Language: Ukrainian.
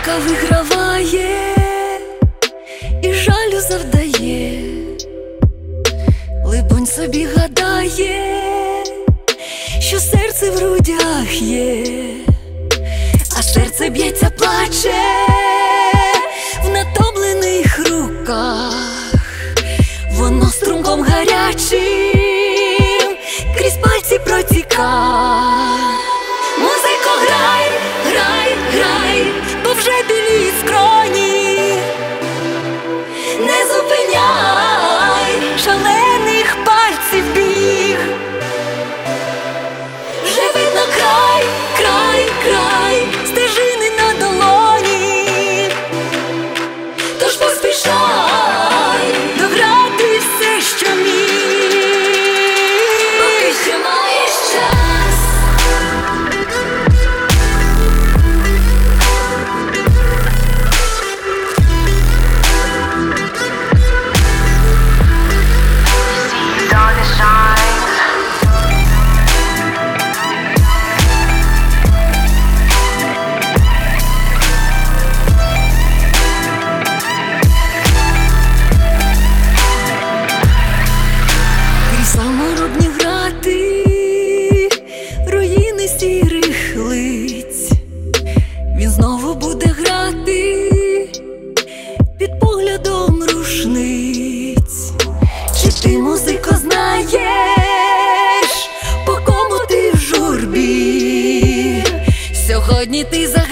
Музика виграває і жалю завдає, либонь собі гадає, що серце в грудях є, а серце б'ється, плаче в натоблених руках, воно струмком гарячим крізь пальці протіка. Музико, грай, грай, грай, бо вже білі скроні, не зупиняй шалених пальців біг. Вже видно край, край, край, стежини на долоні, тож поспішай дограти все, що міг, поки ще маєш час. Саморобні грати, руїни сірих лиць, він знову буде грати під поглядом рушниць. Чи ти, музико, знаєш, по кому ти в журбі? Сьогодні ти за